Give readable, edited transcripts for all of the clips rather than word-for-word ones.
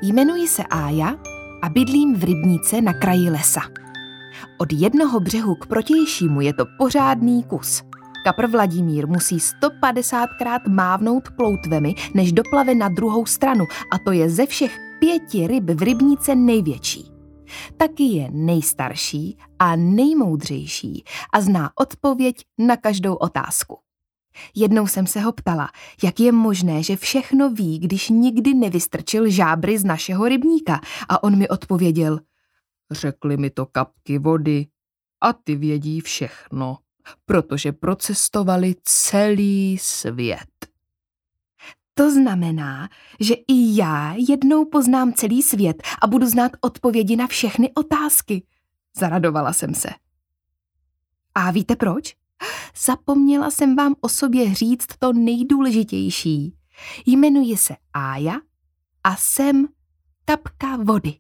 Jmenuji se Ája a bydlím v rybníce na kraji lesa. Od jednoho břehu k protějšímu je to pořádný kus. Kapr Vladimír musí 150krát mávnout ploutvemi, než doplave na druhou stranu, a to je ze všech 5 ryb v rybníce největší. Taky je nejstarší a nejmoudřejší a zná odpověď na každou otázku. Jednou jsem se ho ptala, jak je možné, že všechno ví, když nikdy nevystrčil žábry z našeho rybníka, a on mi odpověděl: řekli mi to kapky vody a ty vědí všechno, protože procestovali celý svět. To znamená, že i já jednou poznám celý svět a budu znát odpovědi na všechny otázky. Zaradovala jsem se. A víte proč? Zapomněla jsem vám o sobě říct to nejdůležitější. Jmenuji se Ája a jsem kapka vody.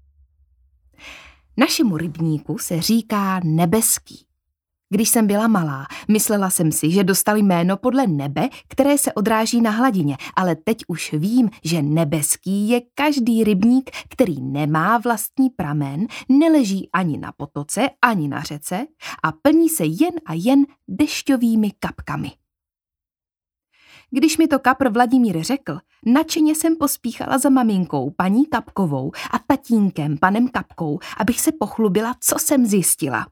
Našemu rybníku se říká Nebeský. Když jsem byla malá, myslela jsem si, že dostali jméno podle nebe, které se odráží na hladině, ale teď už vím, že nebeský je každý rybník, který nemá vlastní pramen, neleží ani na potoce, ani na řece a plní se jen a jen dešťovými kapkami. Když mi to kapr Vladimír řekl, nadšeně jsem pospíchala za maminkou, paní Kapkovou, a tatínkem, panem Kapkou, abych se pochlubila, co jsem zjistila.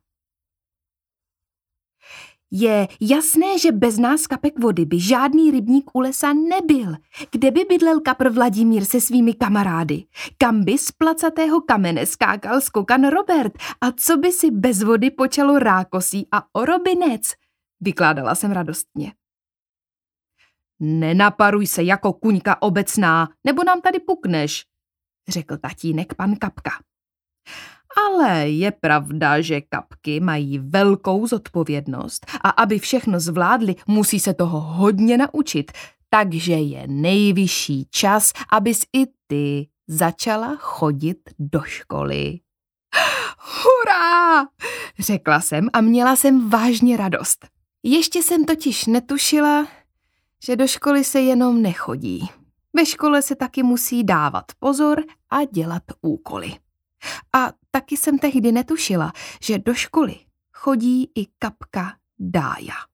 Je jasné, že bez nás kapek vody by žádný rybník u lesa nebyl. Kde by bydlel kapr Vladimír se svými kamarády? Kam by z placatého kamene skákal skokan Robert? A co by si bez vody počalo rákosí a orobinec? Vykládala jsem radostně. Nenaparuj se jako kuňka obecná, nebo nám tady pukneš, řekl tatínek pan Kapka. Ale je pravda, že kapky mají velkou zodpovědnost a aby všechno zvládli, musí se toho hodně naučit, takže je nejvyšší čas, abys i ty začala chodit do školy. Hurá! Řekla jsem a měla jsem vážně radost. Ještě jsem totiž netušila, že do školy se jenom nechodí. Ve škole se taky musí dávat pozor a dělat úkoly. A taky jsem tehdy netušila, že do školy chodí i kapka Dája.